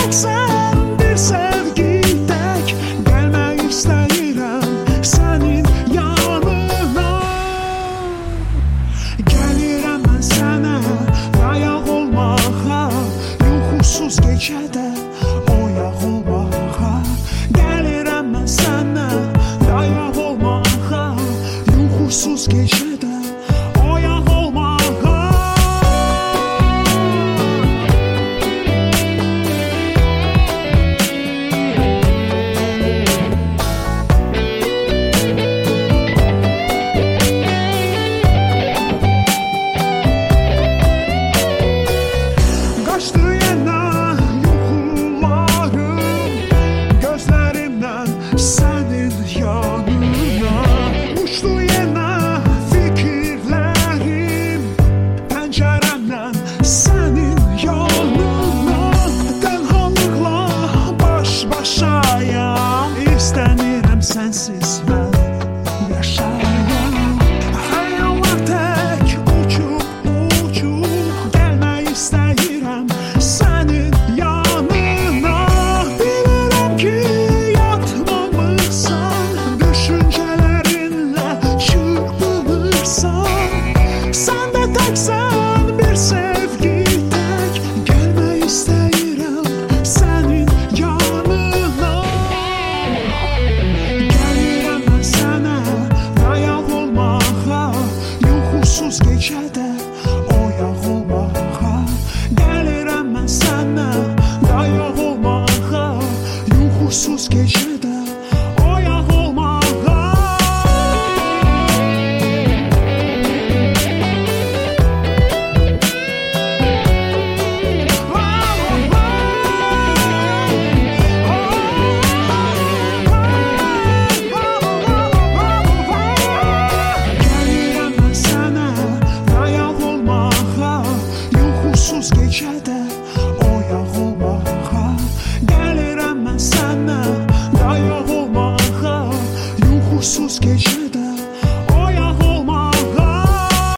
təksən bir sevgi tək gəlmək istəyirəm sənin yanına. Gəlirəm mən sənə dayaq olmağa, yuxusuz gecədə oyaq olmağa. Gəlirəm mən sənə dayaq olmağa, yuxusuz gecədə oyaq olmağa. Qaçdı yenə yuxularım gözlərimdən sənin yanına. Uçdu yenə fikirlərim pəncərəmdən sənin yanına. Tənhalıqla baş-başayam, istəmirəm sənsiz mən yaşayam. Xəyallar tək uçub gəlmək istəyirəm sənin yanına. Bilirəm ki yatmamısan, düşüncələrinlə çırpınırsan. Sən də təksən bir sevgi tək gəlmək istəyirəm sənin yanına. Gəlirəm mən sənə dayaq olmağa, yuxusuz gecədə oyaq olmağa. Gəlirəm mən sənə dayaq olmağa, yuxusuz gecədə